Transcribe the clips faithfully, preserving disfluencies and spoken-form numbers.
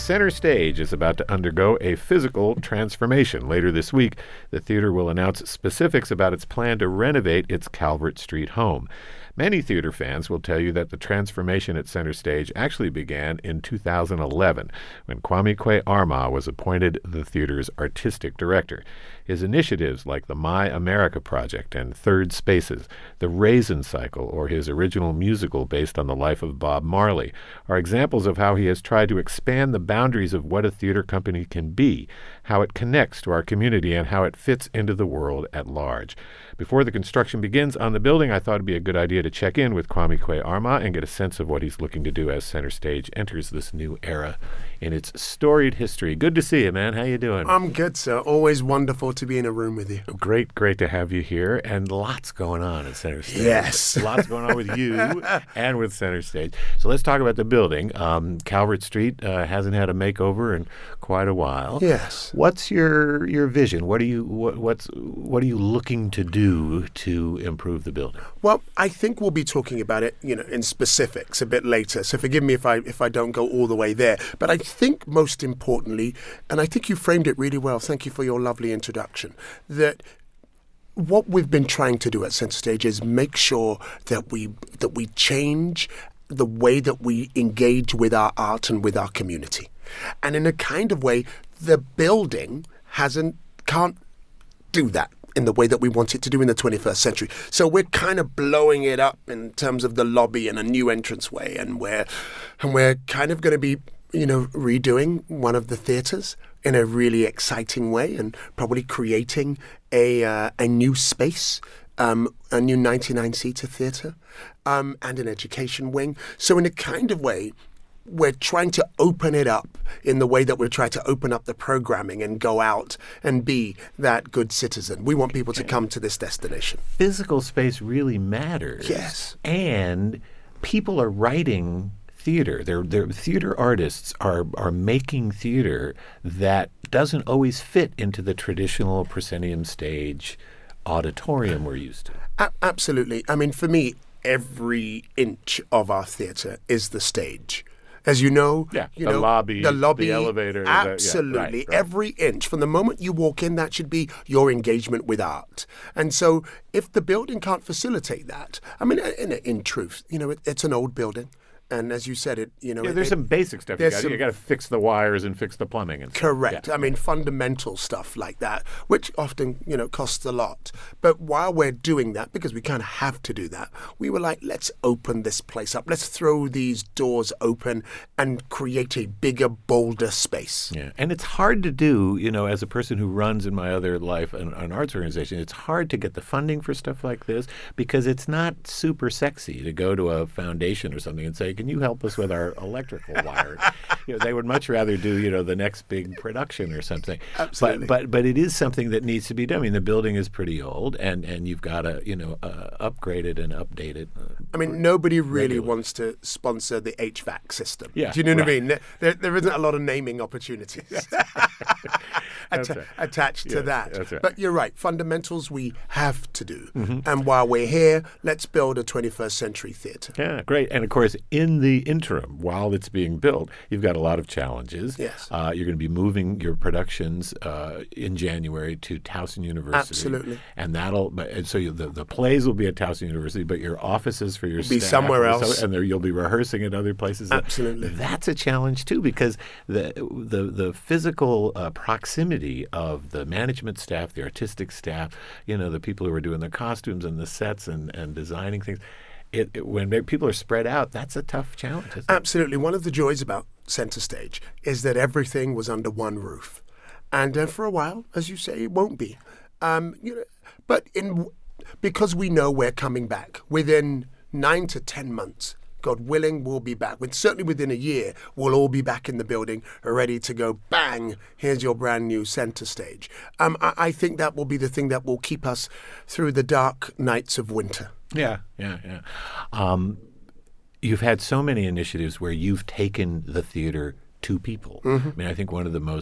Center Stage is about to undergo a physical transformation. Later this week, the theater will announce specifics about its plan to renovate its Calvert Street home. Many theater fans will tell you that the transformation at Center Stage actually began in two thousand eleven, when Kwame Kwei-Armah was appointed the theater's artistic director. His initiatives like the My America Project and Third Spaces, the Raisin Cycle, or his original musical based on the life of Bob Marley, are examples of how he has tried to expand the boundaries of what a theater company can be, how it connects to our community, and how it fits into the world at large. Before the construction begins on the building, I thought it'd be a good idea to check in with Kwame Kwei-Armah and get a sense of what he's looking to do as Center Stage enters this new era in its storied history. Good to see you, man. How you doing? I'm good, sir. Always wonderful to be in a room with you. Great, great to have you here, and lots going on at Center Stage. Yes. Lots going on with you and with Center Stage. So let's talk about the building. Um, Calvert Street uh, hasn't had a makeover in quite a while. Yes. What's your your vision? What are you what, what's what are you looking to do to improve the building? Well, I think we'll be talking about it, you know, in specifics a bit later. So forgive me if I if I don't go all the way there. But I think most importantly, and I think you framed it really well. Thank you for your lovely introduction. That what we've been trying to do at Center Stage is make sure that we that we change the way that we engage with our art and with our community. And in a kind of way, the building hasn't can't do that in the way that we want it to do in the twenty-first century. So we're kind of blowing it up in terms of the lobby and a new entranceway, and we're and we're kind of going to be, you know, redoing one of the theaters in a really exciting way, and probably creating a uh, a new space, um, a new ninety-nine seater theater, um, and an education wing. So in a kind of way, we're trying to open it up in the way that we're trying to open up the programming and go out and be that good citizen. We want people to come to this destination. Physical space really matters. Yes. And people are writing theater. They're, they're, theater artists are are making theater that doesn't always fit into the traditional proscenium stage auditorium we're used to. A- absolutely. I mean, for me, every inch of our theater is the stage. As you know, yeah, you the know, lobby, the lobby, the elevator. Absolutely. The, yeah, right, right. Every inch. From the moment you walk in, that should be your engagement with art. And so if the building can't facilitate that, I mean, in, in truth, you know, it, it's an old building. And as you said, it you know, yeah, it, there's it, some basic stuff. You got you got to fix the wires and fix the plumbing and stuff. Correct. Yeah. I mean, fundamental stuff like that, which often, you know, costs a lot. But while we're doing that, because we kind of have to do that, we were like, let's open this place up. Let's throw these doors open and create a bigger, bolder space. Yeah, and it's hard to do. You know, as a person who runs in my other life an, an arts organization, it's hard to get the funding for stuff like this because it's not super sexy to go to a foundation or something and say, can you help us with our electrical wire? You know, they would much rather do, you know, the next big production or something. Absolutely. But but but it is something that needs to be done. I mean, the building is pretty old, and, and you've got to, you know, uh, upgrade it and update it. Uh, I mean, nobody really regularly. wants to sponsor the H V A C system. Yeah, Do you know what right. I mean? There, there isn't a lot of naming opportunities That's Atta- right. attached to Yes, that. that's right. But you're right. Fundamentals we have to do. Mm-hmm. And while we're here, let's build a twenty-first century theater. Yeah, great. And of course, in the interim, while it's being built, you've got a lot of challenges. Yes. Uh, you're going to be moving your productions uh, in January to Towson University. Absolutely. And that'll, but- and so you, the, the plays will be at Towson University, but your offices for your Be staff somewhere will- else. and there, you'll be rehearsing at other places. Absolutely. That's a challenge too, because the the the physical uh, proximity of the management staff, the artistic staff, you know, the people who are doing the costumes and the sets and, and designing things. It, it, when people are spread out, that's a tough challenge. Isn't it? Absolutely. One of the joys about Center Stage is that everything was under one roof. And uh, for a while, as you say, it won't be. Um, you know, but in because we know we're coming back within nine to ten months, God willing, we'll be back. With, certainly within a year, we'll all be back in the building, ready to go, bang, here's your brand new Center Stage. Um, I, I think that will be the thing that will keep us through the dark nights of winter. Yeah, yeah, yeah. Um, you've had so many initiatives where you've taken the theater to people. Mm-hmm. I mean, I think one of the most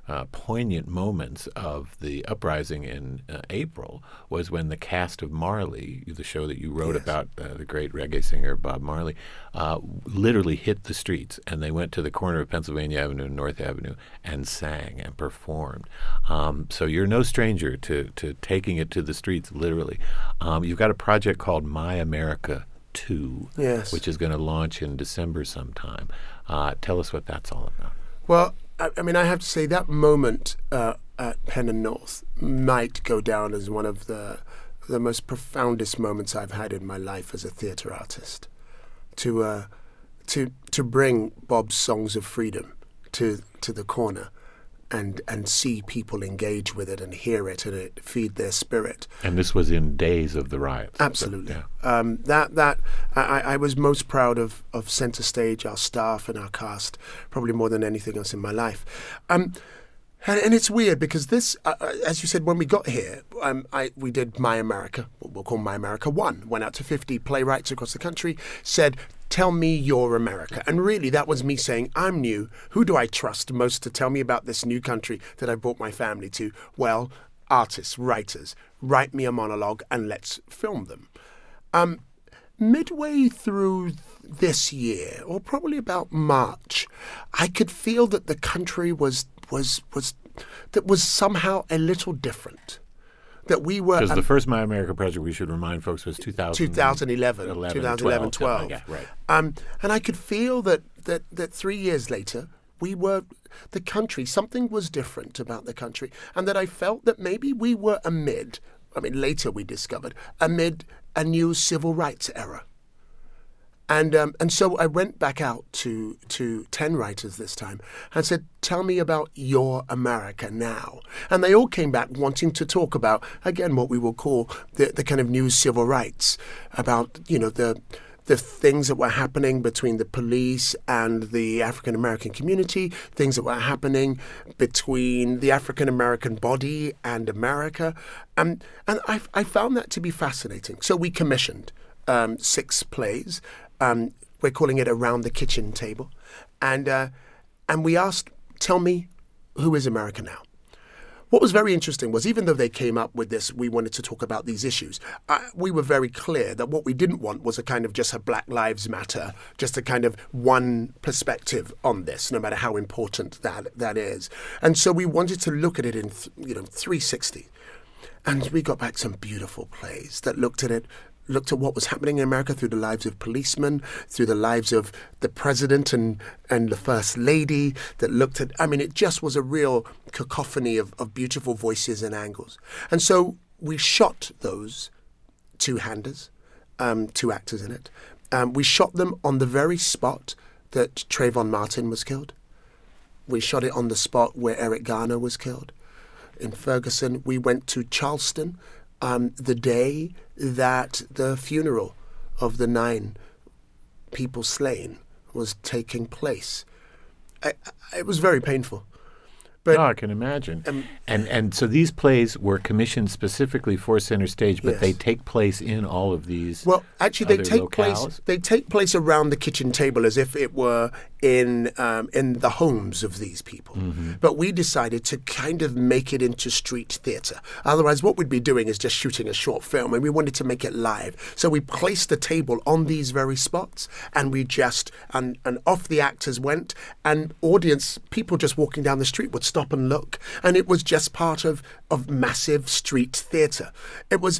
uh, poignant moments of the uprising in uh, April was when the cast of Marley, the show that you wrote Yes. about, uh, the great reggae singer Bob Marley, uh, literally hit the streets, and they went to the corner of Pennsylvania Avenue and North Avenue and sang and performed. Um, so you're no stranger to, to taking it to the streets, literally. Um, you've got a project called My America two, Yes. which is going to launch in December sometime. Uh, tell us what that's all about. Well, I, I mean, I have to say that moment uh, at Penn and North might go down as one of the the most profoundest moments I've had in my life as a theatre artist. To uh, to to bring Bob's Songs of Freedom to to the corner, and and see people engage with it and hear it and it feed their spirit. And this was in days of the riots. Absolutely. Yeah. Um, that that I, I was most proud of of Centre Stage, our staff and our cast, probably more than anything else in my life. Um, and, and it's weird because this, uh, uh, as you said, when we got here, um, I we did My America, what we'll call My America One. Went out to fifty playwrights across the country, said, "Tell me your America." And really, that was me saying, I'm new. Who do I trust most to tell me about this new country that I brought my family to? Well, artists, writers. Write me a monologue and let's film them. Um, midway through this year, or probably about March, I could feel that the country was was was that was somehow a little different. That we were Because um, the first My America project, we should remind folks, was two thousand, twenty eleven, eleven, twenty eleven, twelve, twelve. yeah, right. Um, and I could feel that, that, that three years later, we were, the country, something was different about the country. And that I felt that maybe we were amid, I mean, later we discovered, amid a new civil rights era. And um, and so I went back out to to ten writers this time and said, tell me about your America now. And they all came back wanting to talk about, again, what we will call the, the kind of new civil rights, about, you know, the the things that were happening between the police and the African American community, things that were happening between the African American body and America. Um, and I, I found that to be fascinating. So we commissioned um, six plays. Um, we're calling it Around the Kitchen Table. And uh, and we asked, tell me, who is America now? What was very interesting was, even though they came up with this, we wanted to talk about these issues, uh, we were very clear that what we didn't want was a kind of just a Black Lives Matter, just a kind of one perspective on this, no matter how important that that is. And so we wanted to look at it in, th- you know, three sixty. And we got back some beautiful plays that looked at it, looked at what was happening in America through the lives of policemen, through the lives of the president and, and the first lady, that looked at, I mean, it just was a real cacophony of, of beautiful voices and angles. And so we shot those two-handers, um, two actors in it. Um, we shot them on the very spot that Trayvon Martin was killed. We shot it on the spot where Eric Garner was killed. In Ferguson, we went to Charleston, Um, the day that the funeral of the nine people slain was taking place. I, I, it was very painful. But No, I can imagine. Um, and and so these plays were commissioned specifically for Center Stage, but Yes. they take place in all of these. Well, actually, they other take locales? place. They take place around the kitchen table as if it were in um, in the homes of these people. Mm-hmm. But we decided to kind of make it into street theatre. Otherwise, what we'd be doing is just shooting a short film, and we wanted to make it live. So we placed the table on these very spots, and we just and and off the actors went, and audience people just walking down the street would stop and look, and it was just part of of massive street theatre. It was.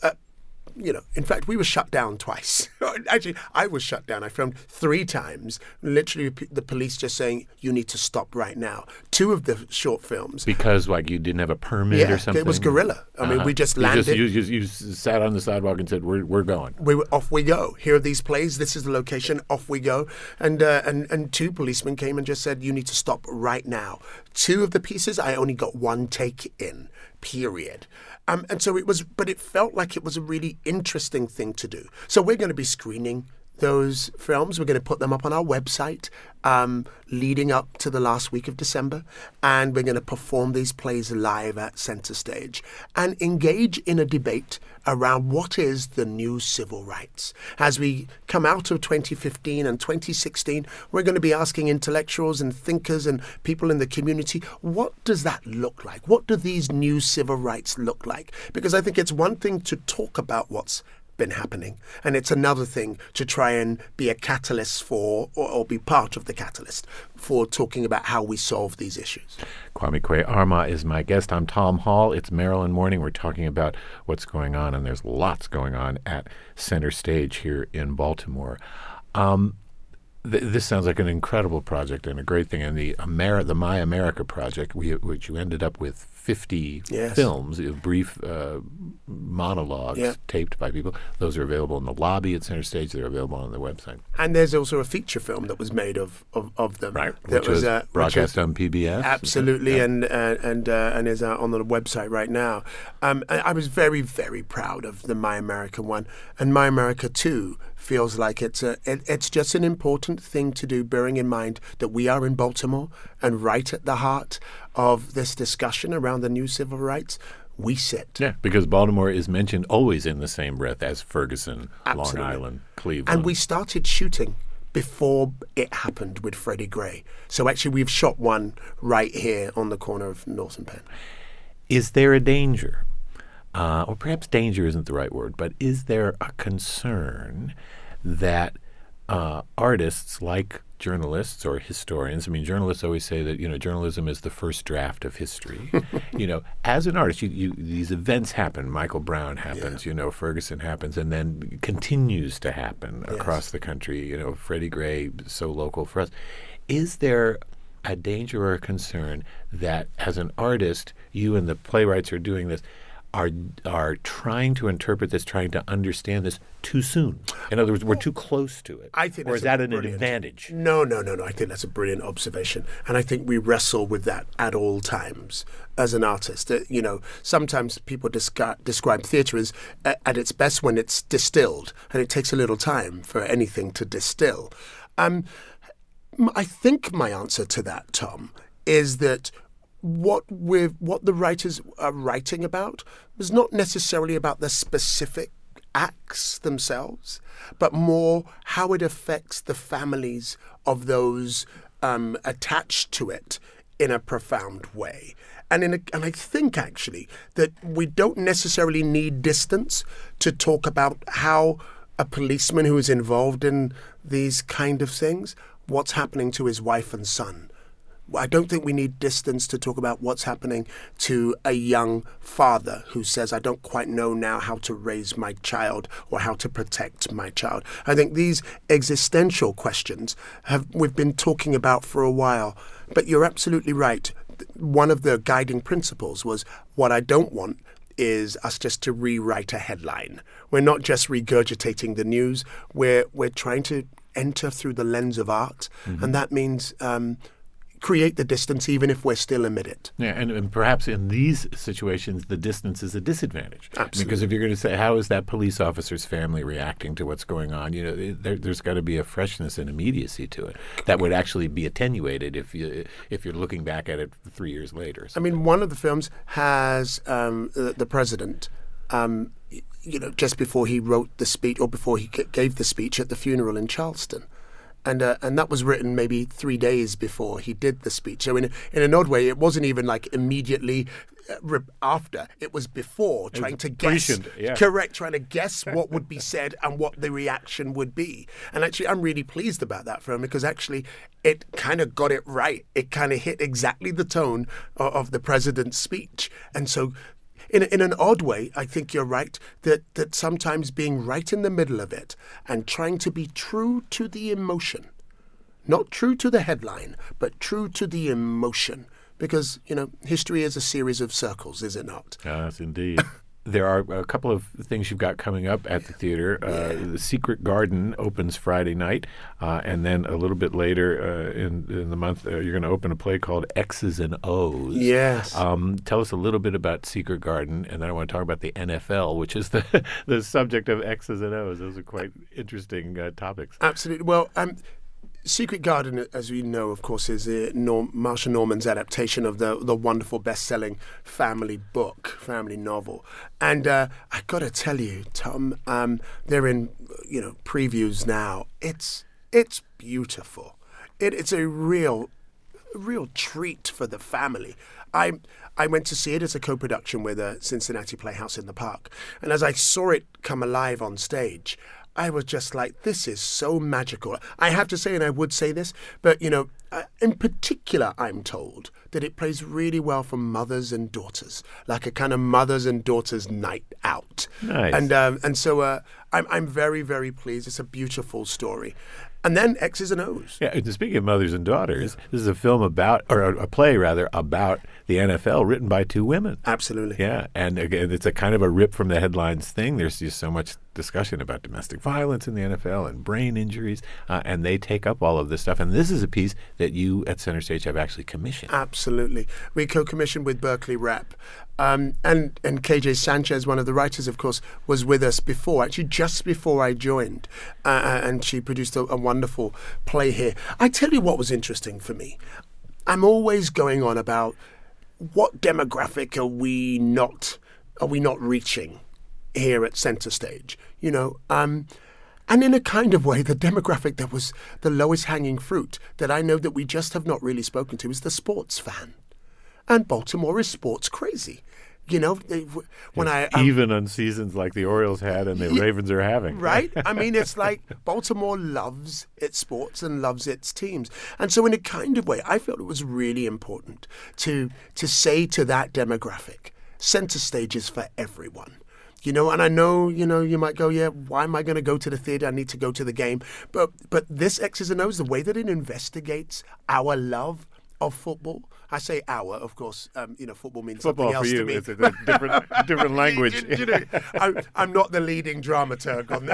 You know, in fact, we were shut down twice. Actually, I was shut down. I filmed three times, literally p- the police just saying, you need to stop right now. Two of the short films. Because, like, you didn't have a permit Yeah, or something? it was guerrilla. I mean, Uh-huh. we just You landed. You, you, you sat on the sidewalk and said, we're, we're going. We were off we go. Here are these plays. This is the location. Off we go. And uh, and and two policemen came and just said, "You need to stop right now." Two of the pieces, I only got one take in. Period. Um, and so it was, but it felt like it was a really interesting thing to do. So we're going to be screening those films. We're going to put them up on our website um, leading up to the last week of December. And we're going to perform these plays live at Center Stage and engage in a debate around what is the new civil rights. As we come out of twenty fifteen and twenty sixteen, we're going to be asking intellectuals and thinkers and people in the community, what does that look like? What do these new civil rights look like? Because I think it's one thing to talk about what's been happening, and it's another thing to try and be a catalyst for, or, or be part of the catalyst for talking about how we solve these issues. Kwame Kwei-Armah is my guest. I'm Tom Hall. It's Maryland Morning. We're talking about what's going on, and there's lots going on at Center Stage here in Baltimore. Um, th- this sounds like an incredible project and a great thing. And the Ameri- the My America project, we, which you ended up with fifty yes. films, brief uh, monologues yeah. taped by people. Those are available in the lobby at Center Stage. They're available on the website. And there's also a feature film that was made of of, of them. Right, that which was, uh, broadcast which was, on P B S. Absolutely, yeah. and uh, and uh, and is uh, on the website right now. Um, I, I was very, very proud of the My America one. And My America two feels like it's a it, it's just an important thing to do, bearing in mind that we are in Baltimore and right at the heart of this discussion around the new civil rights. We sit. Yeah, because Baltimore is mentioned always in the same breath as Ferguson, Absolutely. Long Island, Cleveland. And we started shooting before it happened with Freddie Gray. So actually we've shot one right here on the corner of North and Penn. Is there a danger, uh, or perhaps danger isn't the right word, but is there a concern that uh, artists like journalists or historians, I mean, journalists always say that, you know, journalism is the first draft of history. You know, as an artist, you, you, these events happen. Michael Brown happens, yeah. you know, Ferguson happens, and then continues to happen yes. across the country. You know, Freddie Gray, so local for us. Is there a danger or a concern that as an artist, you and the playwrights are doing this, are are trying to interpret this, trying to understand this too soon? In other words, we're too close to it. I think or is that an advantage? No, no, no, no. I think that's a brilliant observation. And I think we wrestle with that at all times as an artist. Uh, you know, sometimes people descri- describe theatre as uh, at its best when it's distilled, and it takes a little time for anything to distill. Um, I think my answer to that, Tom, is that what we're, what the writers are writing about was not necessarily about the specific acts themselves, but more how it affects the families of those um, attached to it in a profound way. And in a, and I think actually that we don't necessarily need distance to talk about how a policeman who is involved in these kind of things, what's happening to his wife and son. I don't think we need distance to talk about what's happening to a young father who says, I don't quite know now how to raise my child or how to protect my child. I think these existential questions have we've been talking about for a while. But you're absolutely right. One of the guiding principles was what I don't want is us just to rewrite a headline. We're not just regurgitating the news. We're, we're trying to enter through the lens of art. Mm-hmm. And that means Um, create the distance even if we're still amid it. Yeah, and, and perhaps in these situations, the distance is a disadvantage. Absolutely. Because if you're going to say, how is that police officer's family reacting to what's going on? You know, there, there's got to be a freshness and immediacy to it that would actually be attenuated if you if you're looking back at it three years later. I mean, one of the films has um, the, the president. Um, you know, just before he wrote the speech, or before he g- gave the speech at the funeral in Charleston. And uh, and that was written maybe three days before he did the speech. So in in an odd way, it wasn't even like immediately after. It was before, it trying was to guess. Yeah. Correct, trying to guess what would be said and what the reaction would be. And actually, I'm really pleased about that film because actually it kind of got it right. It kind of hit exactly the tone of, of the president's speech. And so In, in an odd way, I think you're right, that, that sometimes being right in the middle of it and trying to be true to the emotion, not true to the headline, but true to the emotion. Because, you know, history is a series of circles, is it not? Yes, indeed. There are a couple of things you've got coming up at the theater. Uh, the Secret Garden opens Friday night, uh, and then a little bit later uh, in, in the month, uh, you're going to open a play called X's and O's. Yes. Um, tell us a little bit about Secret Garden, and then I want to talk about the N F L, which is the the subject of X's and O's. Those are quite interesting uh, topics. Absolutely. Well, um, Secret Garden, as we know, of course, is uh, Norm, Marsha Norman's adaptation of the the wonderful best-selling family book, family novel. And uh, I got to tell you, Tom, um, they're in you know previews now. It's it's beautiful. It, it's a real real treat for the family. I I went to see it as a co-production with a Cincinnati Playhouse in the Park, and as I saw it come alive on stage, I was just like, this is so magical. I have to say, and I would say this, but, you know, uh, in particular, I'm told that it plays really well for mothers and daughters, like a kind of mothers and daughters night out. Nice. And um, and so uh, I'm, I'm very, very pleased. It's a beautiful story. And then X's and O's. Yeah, and speaking of mothers and daughters, this is a film about, or a, a play rather, about the N F L written by two women. Absolutely. Yeah, and again, it's a kind of a rip from the headlines thing. There's just so much discussion about domestic violence in the N F L and brain injuries, uh, and they take up all of this stuff. And this is a piece that you at Center Stage have actually commissioned. Absolutely. We co-commissioned with Berkeley Rep. Um, and, and K J Sanchez, one of the writers, of course, was with us before, actually just before I joined. Uh, and she produced a, a wonderful play here. I tell you what was interesting for me. I'm always going on about what demographic are we not are we not reaching here at Center Stage, you know, um, and in a kind of way, the demographic that was the lowest hanging fruit that I know that we just have not really spoken to is the sports fan. And Baltimore is sports crazy. You know, they, when I um, even on seasons like the Orioles had and the y- Ravens are having, right? I mean, it's like Baltimore loves its sports and loves its teams, and so in a kind of way, I felt it was really important to to say to that demographic, Center Stage is for everyone. You know, and I know, you know, you might go, yeah, why am I going to go to the theater? I need to go to the game. But but this X's and O's, the way that it investigates our love of football. I say our, of course, um, you know, football means football something else for you. to me. It's a, a different, different language. you, you know, I'm, I'm not the leading dramaturg on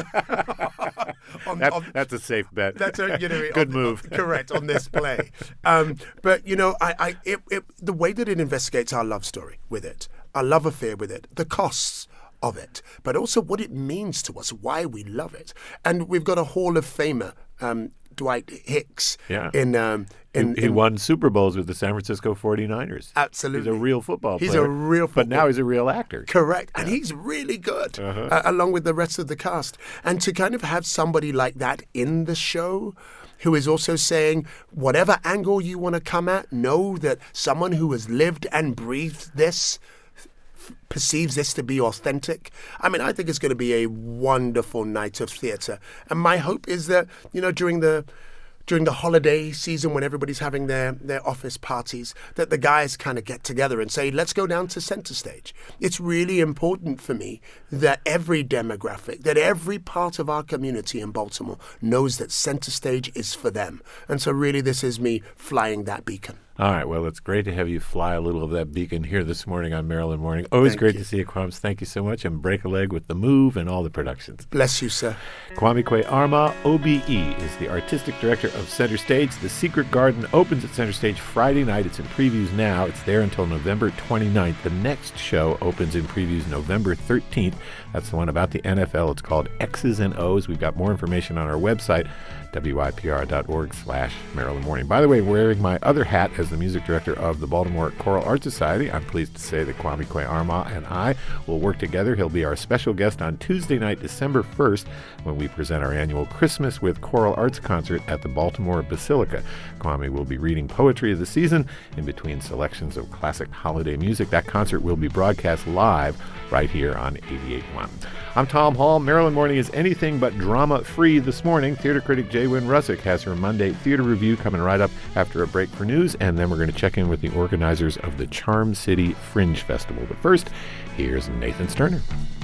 the. on, that, on, that's a safe bet. That's a you know, good on, move. On, correct on this play, um, but you know, I, I it, it, the way that it investigates our love story with it, our love affair with it, the costs of it, but also what it means to us, why we love it, and we've got a Hall of Famer. Um, Dwight Hicks. Yeah. In, um, in, he, he in, won Super Bowls with the San Francisco forty-niners. Absolutely. He's a real football he's player. He's a real football But now he's a real actor. Correct. And yeah. he's really good, uh-huh. uh, along with the rest of the cast. And to kind of have somebody like that in the show who is also saying, whatever angle you want to come at, know that someone who has lived and breathed this perceives this to be authentic. I mean, I think it's going to be a wonderful night of theatre. And my hope is that, you know, during the during the holiday season when everybody's having their, their office parties, that the guys kind of get together and say, let's go down to Center Stage. It's really important for me that every demographic, that every part of our community in Baltimore knows that Center Stage is for them. And so really this is me flying that beacon. All right. Well, it's great to have you fly a little of that beacon here this morning on Maryland Morning. Always Thank great you. to see you, Kwame. Thank you so much. And break a leg with The Move and all the productions. Bless you, sir. Kwame Kwe Armah, O B E, is the artistic director of Center Stage. The Secret Garden opens at Center Stage Friday night. It's in previews now. It's there until November twenty-ninth. The next show opens in previews November thirteenth. That's the one about the N F L. It's called X's and O's. We've got more information on our website, W I P R dot org slash Maryland Morning. By the way, wearing my other hat as the music director of the Baltimore Choral Art Society, I'm pleased to say that Kwame Kwe Armah and I will work together. He'll be our special guest on Tuesday night, December first, when we present our annual Christmas with Choral Arts concert at the Baltimore Basilica. Kwame will be reading poetry of the season in between selections of classic holiday music. That concert will be broadcast live right here on eighty-eight point one. I'm Tom Hall. Maryland Morning is anything but drama-free this morning. Theater critic Jay Wynn Russick has her Monday theater review coming right up after a break for news, and then we're going to check in with the organizers of the Charm City Fringe Festival. But first, here's Nathan Sterner.